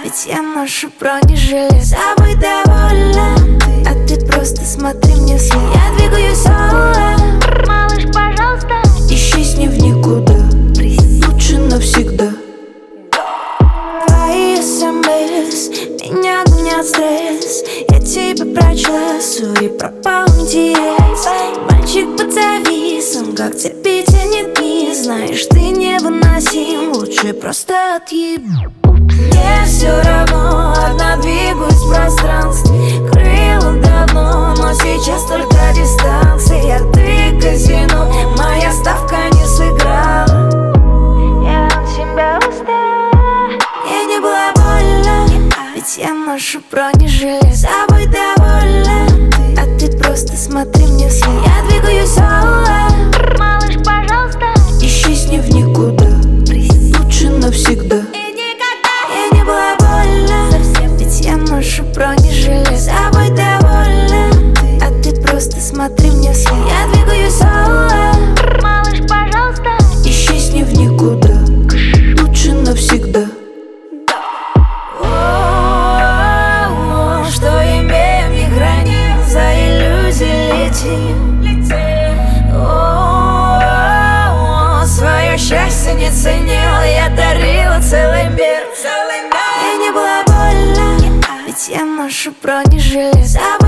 Ведь я ношу бронежилет. Забудь довольно, а ты просто смотри мне вслед. Я двигаюсь соло. Малыш, пожалуйста, исчезни в никуда, лучше навсегда. Твои СМС меня гонят стресс. Я тебя прочла, сори, пропал интерес. Мальчик под зависом, как цепи тянет вниз. Знаешь, ты невыносим, лучше просто отъеб. Мне все равно, одна двигаюсь в пространстве. Крыла давно, но сейчас только дистанция. Ты казино, моя ставка не сыграла. я от тебя устала. Мне не было больно, ведь я ношу бронежилет. Забудь довольно, а ты просто смотри мне вслед. Я двигаюсь соло. Малыш, пожалуйста, Исчезни в никуда, лучше навсегда. Мне не было больно, ведь я ношу бронежилет. Забудь довольно, а ты просто смотри мне вслед. Я двигаюсь соло. малыш, пожалуйста, Исчезни в никуда, лучше навсегда. Что имеем, не храним, за иллюзией летим. Свое счастье не ценил, я дарила целый мир. Мне не было больно, ведь я ношу бронежилет.